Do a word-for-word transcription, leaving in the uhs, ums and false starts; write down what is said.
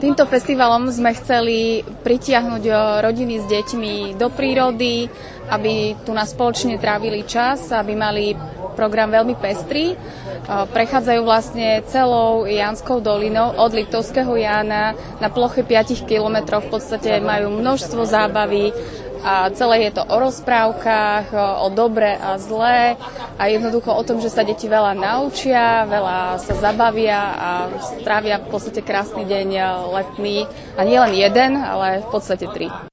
Týmto festivalom sme chceli pritiahnuť rodiny s deťmi do prírody, aby tu nás spoločne trávili čas, aby mali program veľmi pestrý. Prechádzajú vlastne celou Jánskou dolinou od Liptovského Jána na ploche päť kilometrov. V podstate majú množstvo zábavy a celé je to o rozprávkach, o dobre a zlé a jednoducho o tom, že sa deti veľa naučia, veľa sa zabavia a strávia v podstate krásny deň letný. A nie len jeden, ale v podstate tri.